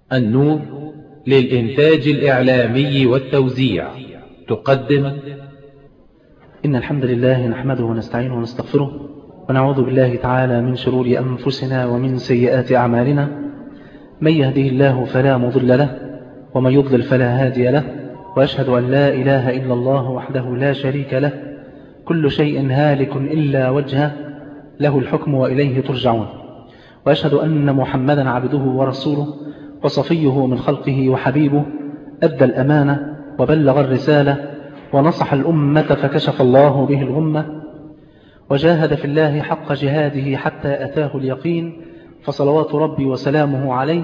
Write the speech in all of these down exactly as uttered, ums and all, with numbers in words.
النور للإنتاج الإعلامي والتوزيع تقدم. إن الحمد لله نحمده ونستعينه ونستغفره ونعوذ بالله تعالى من شرور أنفسنا ومن سيئات أعمالنا. من يهده الله فلا مضل له ومن يضلل فلا هادي له، وأشهد أن لا إله إلا الله وحده لا شريك له، كل شيء هالك إلا وجهه، له الحكم وإليه ترجعون. وأشهد أن محمدا عبده ورسوله وصفيه من خلقه وحبيبه، أدى الأمانة وبلغ الرسالة ونصح الأمة فكشف الله به الغمة، وجاهد في الله حق جهاده حتى أتاه اليقين، فصلوات ربي وسلامه عليه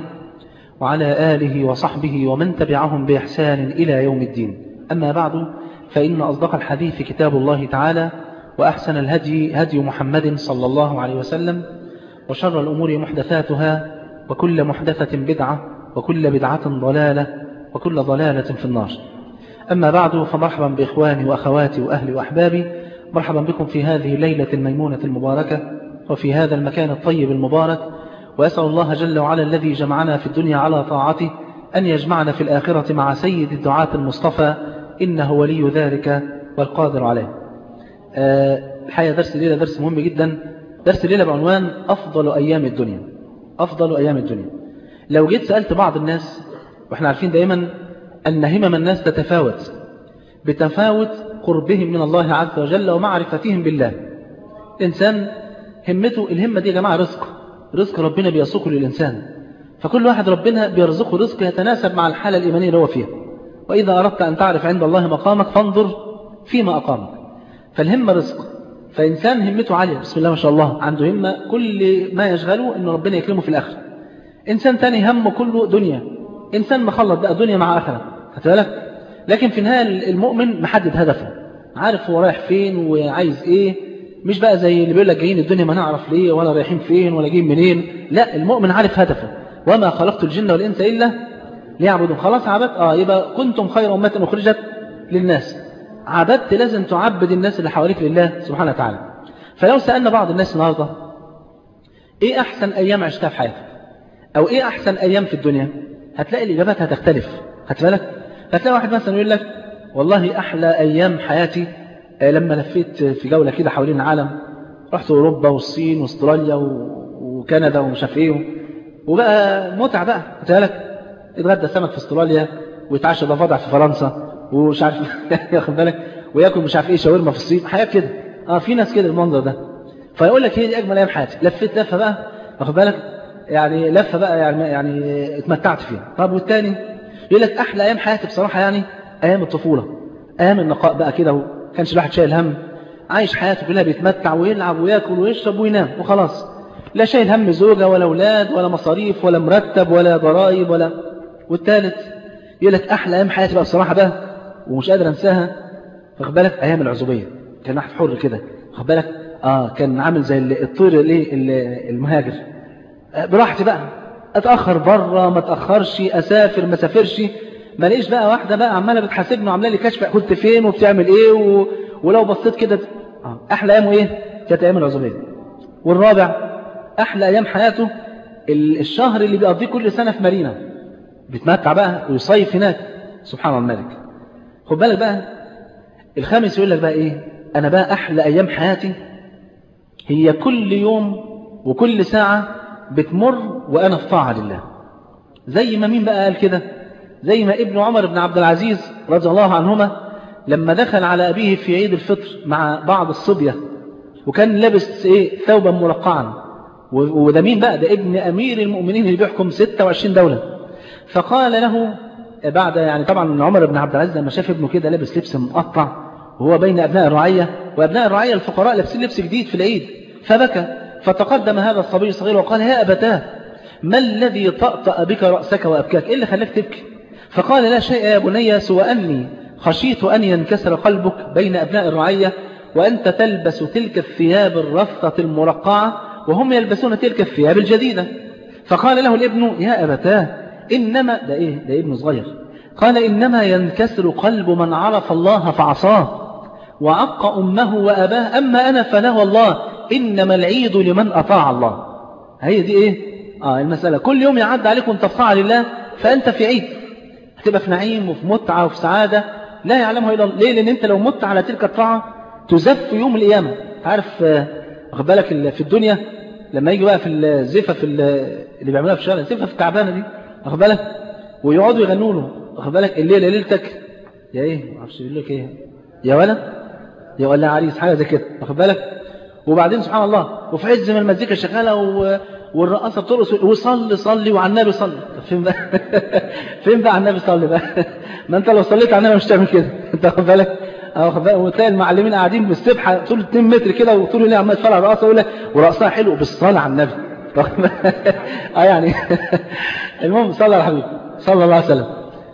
وعلى آله وصحبه ومن تبعهم بإحسان إلى يوم الدين. أما بعد، فإن أصدق الحديث كتاب الله تعالى، وأحسن الهدي هدي محمد صلى الله عليه وسلم، وشر الأمور محدثاتها، وكل محدثة بدعة، وكل بدعة ضلالة، وكل ضلالة في النار. أما بعد، فمرحبا بإخواني وأخواتي وأهلي وأحبابي، مرحبا بكم في هذه الليلة الميمونة المباركة وفي هذا المكان الطيب المبارك، وأسأل الله جل وعلا الذي جمعنا في الدنيا على طاعته أن يجمعنا في الآخرة مع سيد الدعاة المصطفى، إنه ولي ذلك والقادر عليه. أه الحقيقة درس الليلة درس مهم جدا، درس الليلة بعنوان أفضل أيام الدنيا. أفضل أيام الدنيا. لو جيت سألت بعض الناس، وإحنا عارفين دائما أن همم الناس تتفاوت بتفاوت قربهم من الله عز وجل ومعرفتهم بالله. الإنسان همته، الهمة دي يا جماعة رزق رزق ربنا بيسوقه للإنسان، فكل واحد ربنا بيرزقه رزق يتناسب مع الحالة الإيمانية اللي هو فيها. وإذا أردت أن تعرف عند الله مقامك فانظر فيما أقامك. فالهمة رزق، فإنسان همته عالية بسم الله ما شاء الله، عنده همة كل ما يشغله أنه ربنا يكرمه في الآخرة. إنسان تاني همه كله دنيا، إنسان مخلط بقى دنيا مع آخرة، هتبالك. لكن في النهاية المؤمن محدد هدفه، عارف هو رايح فين وعايز إيه، مش بقى زي اللي بيقول لك جايين الدنيا ما نعرف ليه ولا رايحين فين ولا جايين منين. لا، المؤمن عارف هدفه. وما خلقت الجن والإنس إلا ليعبدون. خلاص عبدت، آه يبقى كنتم خير أمة أخرجت للناس. عبدت، لازم تعبد الناس اللي حواليك لله سبحانه وتعالى. فلو سألنا بعض الناس النهارده إيه أحسن أيام عشتها في حياتك، أو إيه أحسن أيام في الدنيا، هتلاقي الإجابات هتختلف. هتلاقي هتلاقي واحد مثلا يقول لك والله أحلى أيام حياتي لما لفيت في جولة كده حوالين العالم، رحت أوروبا والصين واستراليا وكندا ومش عارف إيه، وبقى متعة بقى. هتلاقي اتغدى سمك في استراليا ويتعشى ضفادع في فرنسا ومش عارف ياخد بالك، وياكل مش عارف ايه شاورما في الصين، حياة كده. اه في ناس كده المنظر ده. فيقول لك هي دي اجمل ايام حياتي، لفيت لفه بقى واخد بالك، يعني لفه بقى يعني يعني اتمتعت فيها. طب والتاني يقول لك احلى ايام حياتي بصراحه يعني ايام الطفوله، ايام النقاء بقى كده، وكانش الواحد شايل هم، عايش حياته كلها بيتمتع ويلعب وياكل ويشرب وينام وخلاص، لا شايل هم زوجه ولا اولاد ولا مصاريف ولا مرتب ولا ضرائب ولا. والثالث يقول لك احلى ايام حياتي بقى بصراحه بقى ومش قادر انساها، واخد بالك، ايام العزوبيه. كان واحد حر كده، واخد بالك، اه كان عامل زي الطير الايه المهاجر، براحتي بقى، اتاخر بره ما اتاخرش، اسافر ما سافرش، ما ليش بقى واحده بقى عماله بتحاسبني وعامله لي كشف كنت فين وبتعمل ايه و... ولو بصيت كده. اه احلى ايامه ايه؟ كانت ايام العزوبيه. والرابع احلى ايام حياته الشهر اللي بيقضيه كل سنه في مارينا، بيتمتع بقى ويصيف هناك، سبحان الله الملك. خد بالك بقى الخامس يقول لك بقى ايه؟ انا بقى احلى ايام حياتي هي كل يوم وكل ساعة بتمر وانا في طاعة لله. زي ما مين بقى قال كده؟ زي ما ابن عمر بن عبد العزيز رضي الله عنهما لما دخل على ابيه في عيد الفطر مع بعض الصبية، وكان لابس ايه؟ ثوبا مرقعا، وده مين بقى؟ ده ابن امير المؤمنين اللي بيحكم ستة وعشرين دولة. فقال له بعد، يعني طبعا عمر بن عبد العزيز لما شاف ابنه كده لابس لبس مقطع وهو بين أبناء الرعية، وأبناء الرعية الفقراء لابسين لبس جديد في العيد، فبكى. فتقدم هذا الصبي الصغير وقال يا أبتاه ما الذي طأطأ بك رأسك وأبكاك؟ إيه اللي خلاك تبكي؟ فقال لا شيء يا بني سوى أني خشيت أن ينكسر قلبك بين أبناء الرعية وأنت تلبس تلك الثياب الرفة المرقعة وهم يلبسون تلك الثياب الجديدة. فقال له الابن يا أبتاه إنما، ده إيه؟ ده ابن صغير. قال إنما ينكسر قلب من عرف الله فعصاه وعق أمه وأباه، أما أنا فلا والله إنما العيد لمن أطاع الله. هي دي إيه؟ آه المسألة كل يوم يعد عليكم تطاع لله فأنت في عيد، هتبقى في نعيم وفي متعة وفي سعادة لا يعلمها إلا الله. ليه؟ لأن أنت لو مت على تلك الطاعة تزف يوم القيامة. عارف واخد بالك في الدنيا لما يجي بقى في الزفة في اللي بيعملوها في الشارع، الزفة في التعبانة دي واخد بالك، ويقعدوا يغنوا له واخد بالك الليلة ليلتك يا ايه ما اعرفش يقول لك ايه يا ولد يا ولا عريس حاجة زي كده واخد بالك. وبعدين سبحان الله وفي عز ما المزيكا شغالة و... والرقاصة بترقص وصلي صلي وعلى النبي صلي. طب فين بقى فين بقى على النبي صلي بقى ما انت لو صليت على النبي مش تعمل كده انت واخد بالك. وتلاقي المعلمين قاعدين بالسبحة طول اتنين متر كده وطول الليل عمال يتفرج على الرقاصة يقول لك ورقصها حلو بالصلاة على النبي اه يعني المهم صلى على الحبيب صلى الله عليه وسلم.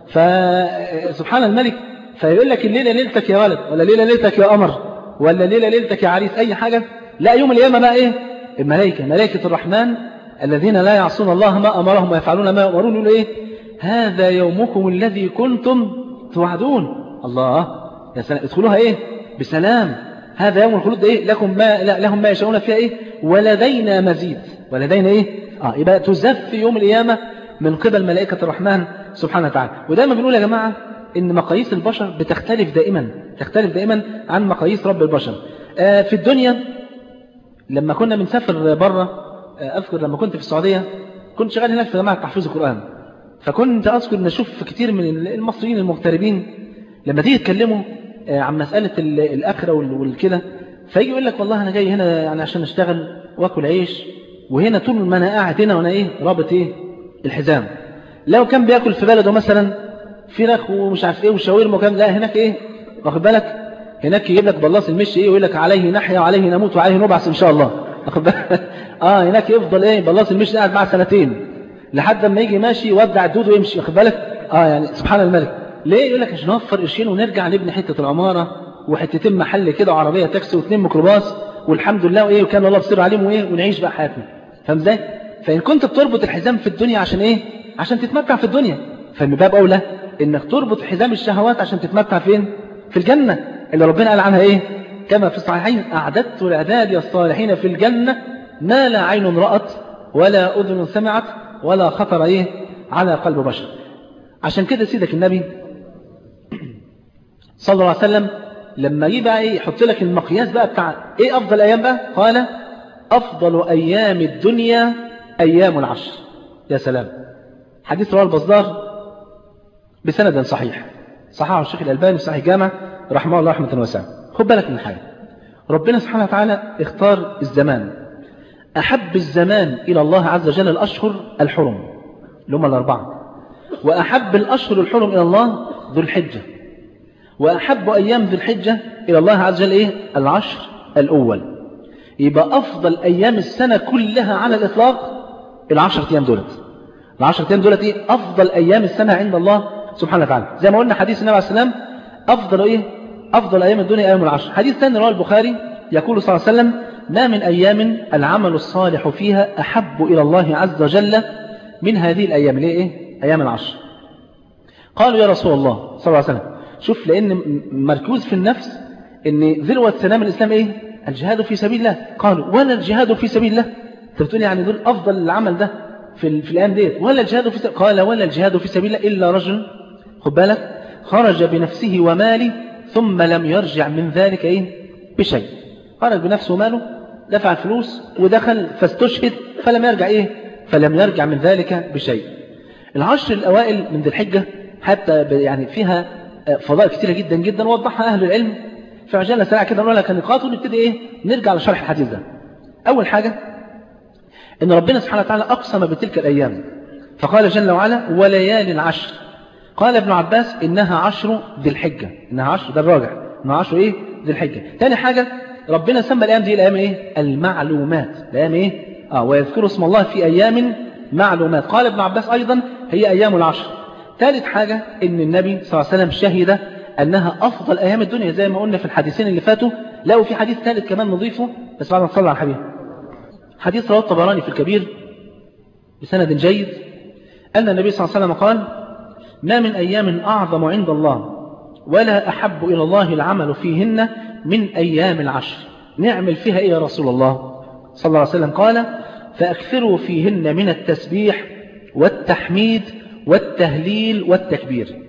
فسبحان الملك فيقول لك الليلة ليلتك يا ولد ولا ليلة ليلتك يا قمر ولا ليلة ليلتك يا عريس أي حاجة. لا يوم القيامة بقى إيه الملائكة ملائكة الرحمن الذين لا يعصون الله ما أمرهم ويفعلون ما يؤمرون يقولوا إيه هذا يومكم الذي كنتم توعدون. الله يا سلام ادخلوها إيه بسلام. هذا يوم الخلود إيه لكم ما لا لهم ما يشاءون فيها إيه ولدينا مزيد ولدينا إيه آه يبقى تزف يوم القيامة من قبل ملائكة الرحمن سبحانه وتعالى. ودايما بنقول يا جماعة إن مقاييس البشر بتختلف دائما تختلف دائما عن مقاييس رب البشر. آه في الدنيا لما كنا بنسافر بره آه أذكر لما كنت في السعودية كنت شغال هناك في جماعة تحفيظ القرآن. فكنت أذكر نشوف كتير من المصريين المغتربين لما تيجي يتكلموا آه عن مسألة الآخرة والكده فيجي يقول لك والله أنا جاي هنا يعني عشان أشتغل وأكل عيش وهنا طول ما أنا قاعد هنا وأنا إيه رابط إيه الحزام. لو كان بيأكل في بلده مثلا فراخ ومش عارف ايه وشاورما وكام لا هناك ايه واخد بالك هناك يجيب لك بلاص المشي ايه ويقول لك عليه نحيا وعليه نموت وعليه نبعث ان شاء الله واخد بالك. اه هناك يفضل ايه بلاص المشي قاعد معاه سنتين لحد ما يجي ماشي يودع الدود ويمشي واخد بالك. اه يعني سبحان الملك ليه يقول لك عشان نوفر قرشين ونرجع نبني حته العماره وحتتين محل كده وعربيه تاكسي واثنين ميكروباص والحمد لله وايه وكان الله بصير عليهم وايه ونعيش بقى حياتنا. فاهم ازاي؟ فان كنت بتربط الحزام في الدنيا عشان ايه عشان تتمتع في الدنيا فمن باب اولى انك تربط حزام الشهوات عشان تتمتع فين في الجنة اللي ربنا قال عنها ايه كما في الصحيحين اعددت لعبادي الصالحين في الجنة ما لا عين رأت ولا اذن سمعت ولا خطر ايه على قلب بشر. عشان كده سيدك النبي صلى الله عليه وسلم لما يبقى ايه يحط لك المقياس بقى بتاع ايه افضل ايام بقى قال افضل ايام الدنيا ايام العشر. يا سلام حديث رواه البزار بسند صحيح صححه الشيخ الألباني في صحيح جامع رحمه الله رحمة واسعة. خد بالك من حاجة ربنا سبحانه وتعالى اختار الزمان أحب الزمان إلى الله عز وجل الأشهر الحرم اللي هم الأربعة وأحب الأشهر الحرم إلى الله ذو الحجة وأحب أيام ذو الحجة إلى الله عز وجل إيه العشر الأول. يبقى أفضل أيام السنة كلها على الإطلاق العشر أيام دولت العشر أيام دولت إيه أفضل أيام السنة عند الله سبحانه وتعالى. زي ما قلنا حديث النبي عليه السلام أفضل إيه أفضل أيام الدنيا أيام العشر. حديث ثاني رواه البخاري يقول صلى الله عليه وسلم ما من أيام العمل الصالح فيها أحب إلى الله عز وجل من هذه الأيام اللي إيه أيام العشر. قالوا يا رسول الله صلى الله عليه وسلم شوف لأن مركوز في النفس إن ذروة سلام الإسلام إيه الجهاد في سبيل الله. قالوا ولا الجهاد في سبيل الله أنت بتقول يعني دول أفضل العمل ده في, في الأيام ديت ولا الجهاد في سبيل قال ولا الجهاد في سبيل الله إلا رجل خد بالك خرج بنفسه وماله ثم لم يرجع من ذلك إيه بشيء. خرج بنفسه وماله دفع الفلوس ودخل فاستشهد فلم يرجع إيه فلم يرجع من ذلك بشيء. العشر الأوائل من ذي الحجة حتى يعني فيها فضائل كثيرة جدا جدا وضحها أهل العلم في عجالة سريعة كده نقول لك نقاط ونبتدي إيه نرجع لشرح الحديث ده. أول حاجة إن ربنا سبحانه وتعالى أقسم بتلك الأيام فقال جل وعلا وليالي العشر. قال ابن عباس إنها عشر ذي الحجة إنها عشر ده الراجع إنها عشر إيه ذي الحجة. تاني حاجة ربنا سمى الأيام دي الأيام إيه المعلومات الأيام إيه آه ويذكر اسم الله في أيام معلومات. قال ابن عباس أيضا هي أيام العشر. ثالث حاجة إن النبي صلى الله عليه وسلم شهد أنها أفضل أيام الدنيا زي ما قلنا في الحديثين اللي فاتوا. لو في حديث ثالث كمان نضيفه بس بعد ما نصلي على الحبيب. حديث رواه الطبراني في الكبير بسند جيد أن النبي صلى الله عليه وسلم قال ما من أيام أعظم عند الله ولا أحب إلى الله العمل فيهن من أيام العشر. نعمل فيها إيه يا رسول الله صلى الله عليه وسلم؟ قال فأكثروا فيهن من التسبيح والتحميد والتهليل والتكبير.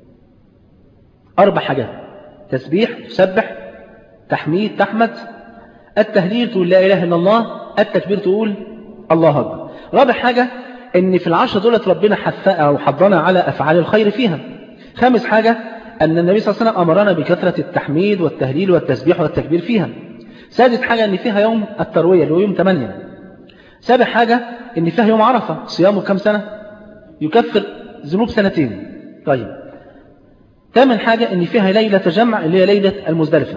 أربع حاجات: تسبيح تسبح، تحميد تحمد، التهليل تقول لا إله إلا الله، التكبير تقول الله أكبر. رابع حاجة إن في العشر دولة ربنا حثنا أو حضنا على أفعال الخير فيها. خامس حاجة أن النبي صلى الله عليه وسلم أمرنا بكثرة التحميد والتهليل والتسبيح والتكبير فيها. سادس حاجة أن فيها يوم التروية اللي هو يوم ثمانية. سابع حاجة أن فيها يوم عرفة صيامه كم سنة يكفر ذنوب سنتين. طيب ثامن حاجة أن فيها ليلة جمع اللي هي ليلة المزدلفة.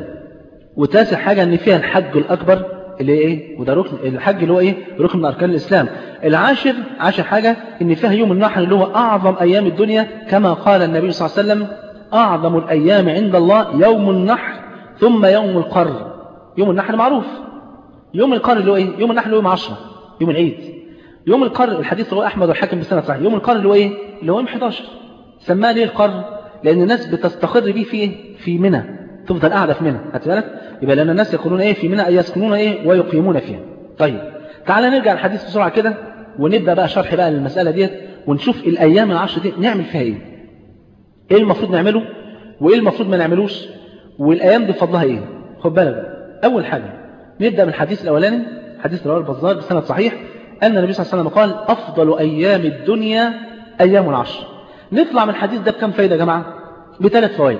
وتاسع حاجة أن فيها الحج الأكبر اللي إيه وده ركن الحج اللي هو إيه ركن من أركان الإسلام. العاشر عاشر حاجة أن فيها يوم النحر اللي هو أعظم أيام الدنيا كما قال النبي صلى الله عليه وسلم أعظم الأيام عند الله يوم النحر ثم يوم القر. يوم النحر معروف. يوم القر اللي هو إيه يوم النحر اللي هو يوم عشرة يوم العيد. يوم القر الحديث رواه أحمد والحاكم بسند صحيح. يوم القر اللي هو إيه اللي هو يوم إحدى عشر. سماه ليه القر؟ لأن الناس بتستقر بيه في في منى، تفضل قاعدة في منى. هتبالك يبقى لأن الناس يقولون إيه في منى أي يسكنون إيه ويقيمون فيها. طيب تعالى نرجع الحديث بسرعة كده ونبدأ بقى شرح بقى للمسألة ديت ونشوف الأيام العشر دي نعمل فيها إيه. إيه المفروض نعمله وإيه المفروض ما نعملوش والأيام دي فضلها إيه. خد بالك أول حاجة نبدأ من الحديث الأولاني حديث رواه البزار بسند صحيح أن النبي صلى الله عليه وسلم قال أفضل أيام الدنيا أيام العشر. نطلع من الحديث ده بكم فايدة يا جماعة؟ بثلاث فوائد.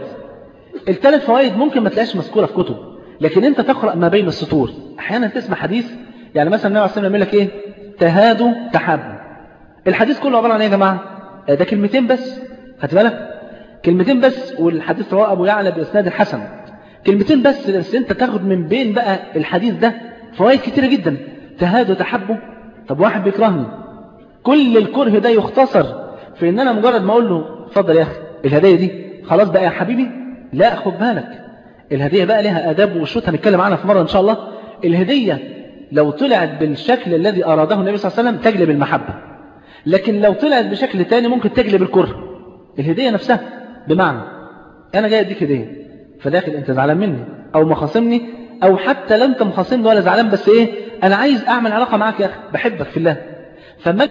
الثلاث فوائد ممكن ما تلاقيش مذكورة في كتب لكن انت تقرأ ما بين السطور. احيانا تسمع حديث يعني مثلا النبي عليه الصلاة والسلام يقول لك ايه تهادوا تحابوا. الحديث كله عبارة عن ايه يا جماعة؟ ده كلمتين بس. خدت بالك كلمتين بس والحديث رواه ابو يعلى باسناد حسن. كلمتين بس بس انت تاخد من بين بقى الحديث ده فوائد كتيرة جدا. تهادوا تحابوا. طب واحد بيكرهني كل الكره ده يختصر في ان انا مجرد ما اقول له اتفضل يا اخي الهدية دي خلاص بقى يا حبيبي. لا خد بالك الهدية بقى لها آداب وشروط هنتكلم عنها في مرة إن شاء الله. الهدية لو طلعت بالشكل الذي أراده النبي صلى الله عليه وسلم تجلب المحبة لكن لو طلعت بشكل تاني ممكن تجلب الكره. الهدية نفسها بمعنى أنا جاي أديك هدية فداخل أنت زعلان مني أو مخاصمني أو حتى لا أنت مخاصمني ولا زعلان بس إيه أنا عايز أعمل علاقة معاك يا أخي بحبك في الله. فما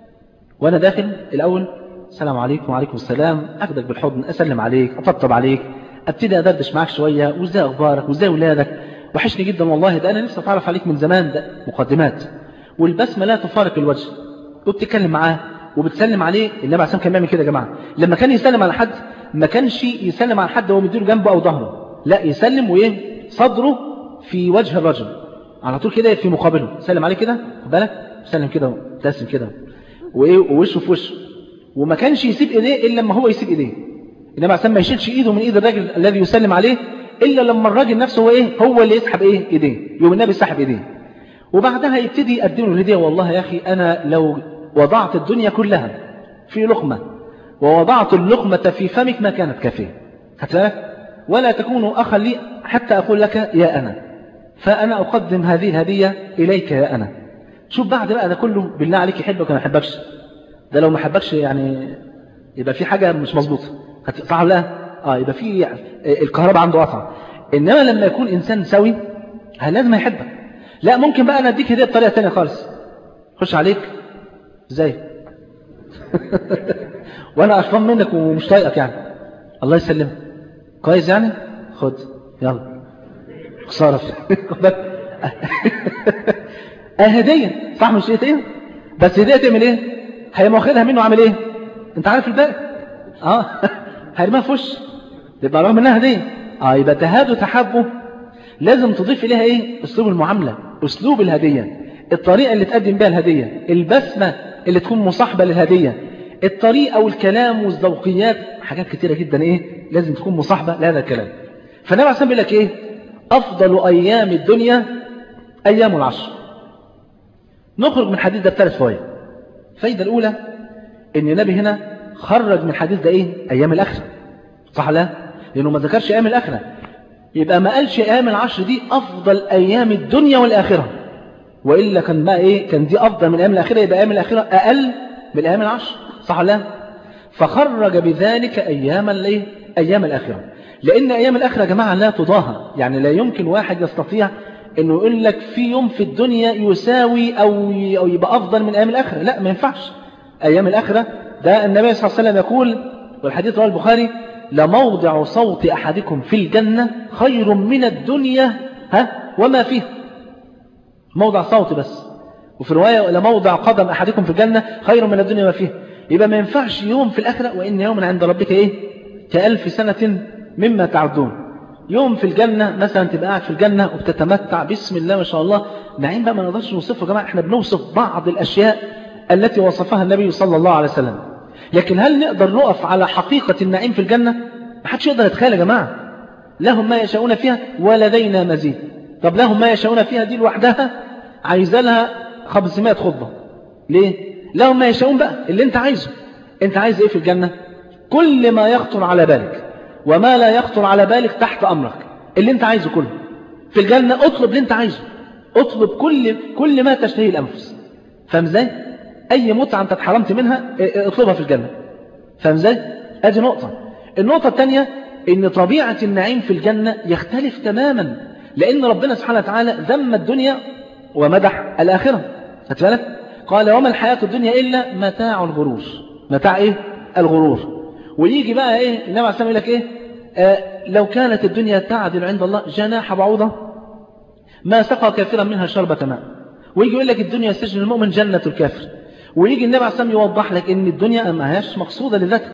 وأنا داخل الأول السلام عليكم وعليكم السلام أخدك بالحضن أسلم عليك أطبطب عليك ابتدي ادردش معاك شويه وازاي اخبارك وازاي اولادك وحشني جدا والله ده انا لسه اتعرف عليك من زمان. ده مقدمات والبسمه لا تفارق الوجه وبتتكلم معاه وبتسلم عليه. النبي عليه الصلاه والسلام كان بيعمل كده يا جماعه لما كان يسلم على حد ما كانش يسلم على حد وهو مديله جنبه او ظهره لا يسلم وايه صدره في وجه الرجل على طول كده في مقابله سلم عليه كده خد بالك سلم كده وابتسم كده وايه ووشه في وشه وما كانش يسيب ايديه الا لما هو يسيب ايديه. إنما عشان ما يشيلش إيده من إيد الراجل الذي يسلم عليه إلا لما الراجل نفسه هو إيه هو اللي يسحب إيه إيديه. يوم النبي سحب إيديه وبعدها يبتدي يقدم له الهدية. والله يا أخي أنا لو وضعت الدنيا كلها في لقمة ووضعت اللقمة في فمك ما كانت كافية. هتلاقي ولا تكون أخا لي حتى أقول لك يا أنا فأنا أقدم هذه الهدية إليك يا أنا. شوف بعد بقى ده كله بالله عليك يحبك وما يحبكش. ده لو ما حبكش يعني يبقى في حاجة مش مظبوطة. صح ولا لا؟ اه يبقى في الكهرباء عنده قطع. انما لما يكون انسان سوي لازم يحبك. لا ممكن بقى انا اديك هديه بطريقه ثانيه خالص. خش عليك ازاي وانا قرفان منك ومش طايقك يعني الله يسلمك كويس يعني خد يلا خساره اه هديه صح مش هديه بس هديه تعمل ايه هي واخدها منه عامل ايه انت عارف الباقي اه هرمها في وش يبقى رغم انها هديه اه يبقى تهادوا تحبه لازم تضيف اليها ايه اسلوب المعامله اسلوب الهديه الطريقه اللي تقدم بها الهديه البسمه اللي تكون مصاحبه للهديه الطريقه والكلام والذوقيات حاجات كتيره جدا ايه لازم تكون مصاحبه لهذا الكلام. فالنبي عليه الصلاه والسلام بيقول لك ايه افضل ايام الدنيا ايام العشر. نخرج من الحديث ده بثلاث فوائد. الفايده الاولى ان النبي هنا خرج من الحديث ده ايه ايام الاخره صح لا لانه ما ذكرش ايام الاخره يبقى ما قالش ايام العشر دي افضل ايام الدنيا والاخره والا كان بقى ايه كان دي افضل من ايام الاخره يبقى ايام الاخره اقل من ايام العشر صح لا. فخرج بذلك ايام الايه ايام الاخره لان ايام الاخره يا جماعه لا تضاهى. يعني لا يمكن واحد يستطيع انه يقول لك في يوم في الدنيا يساوي او او يبقى افضل من ايام الاخره لا ما ينفعش. ايام الاخره ده النبي صلى الله عليه وسلم يقول والحديث رواه البخاري لموضع صوت أحدكم في الجنة خير من الدنيا ها وما فيه. موضع صوت بس. وفي رواية لموضع قدم أحدكم في الجنة خير من الدنيا وما فيه. يبقى ما ينفعش يوم في الآخرة وإن يوم عند ربك إيه كألف سنة مما تعدون. يوم في الجنة مثلا تبقى قاعد في الجنة وبتتمتع بسم الله ما شاء الله نعيم بقى ما نقدرش نوصفه يا جماعة. احنا بنوصف بعض الأشياء التي وصفها النبي صلى الله عليه وسلم. لكن هل نقدر نقف على حقيقة النعيم في الجنة؟ ما حدش يقدر يتخيل يا جماعة. لهم ما يشاءون فيها ولدينا مزيد. طب لهم ما يشاءون فيها دي لوحدها عايزة لها خمسمائة خطبة. ليه؟ لهم ما يشاءون بقى اللي انت عايزه. انت عايز ايه في الجنة؟ كل ما يخطر على بالك وما لا يخطر على بالك تحت أمرك. اللي انت عايزه كله في الجنة. اطلب اللي انت عايزه. اطلب كل كل ما تشتهي الأنفس. فاهم ازاي؟ أي متعة انت اتحرمت منها اطلبها في الجنة. فاهم ازاي؟ ادي نقطة. النقطة الثانية ان طبيعة النعيم في الجنة يختلف تماما. لأن ربنا سبحانه وتعالى ذم الدنيا ومدح الآخرة. هتفعلك؟ قال وما الحياة الدنيا إلا متاع الغرور. متاع إيه؟ الغرور. ويجي بقى إيه النبي عليه الصلاة والسلام يقول لك إيه آه لو كانت الدنيا تعدل عند الله جناح بعوضة ما سقى كافرا منها شربة ماء. ويجي يقول لك الدنيا سجن المؤمن جنة الكافر. ويجي النبي عليه الصلاة والسلام يوضح لك إن الدنيا ما هياش مقصودة لذاتها.